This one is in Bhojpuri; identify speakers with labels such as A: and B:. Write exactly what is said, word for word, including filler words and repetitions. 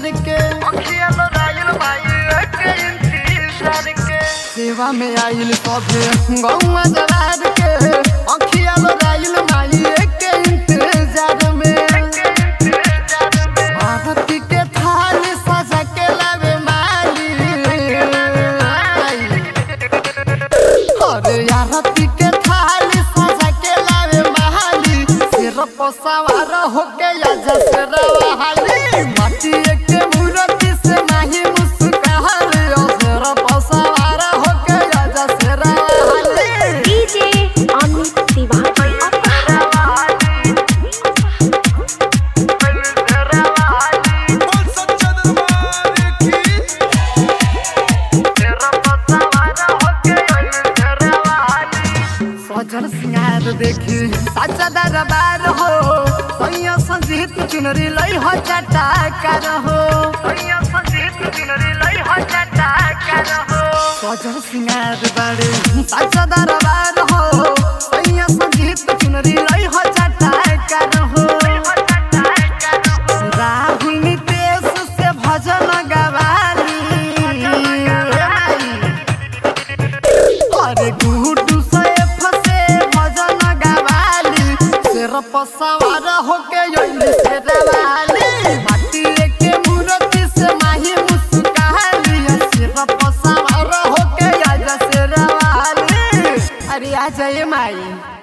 A: सिंगार के सेवा में आइल सभे गौवा जवार के अखिया लोराइल माई के इंतजार में आरती के थाल सजा के लावे माली अरे आरती के थाल सजा के लावे माली सिर पर सवार होके आजा शेरवाली माटी के मूर्ति से नाही मुस्कान सिर पर सवार होके आजा शेरवाली
B: डीजे अमित तिवारी
A: सजल सिंगार देखी साचा दरबार हो सैया संजीत चुनरी लई हो चटाकार हो सैया संजीत चुनरी लई हो चटाकार हो सजल सिंगार बारे साचा दरबार हो सैया संजीत चुनरी लई हो चटाकार हो राहुल नितेश से भजन गवाली अरे गुड्डू सवार होके आइल शेरवाली माटी के मूर्ति से माही मुस्काली सिर पर सवार होके आजा शेरवाली अरे आ जाए माई।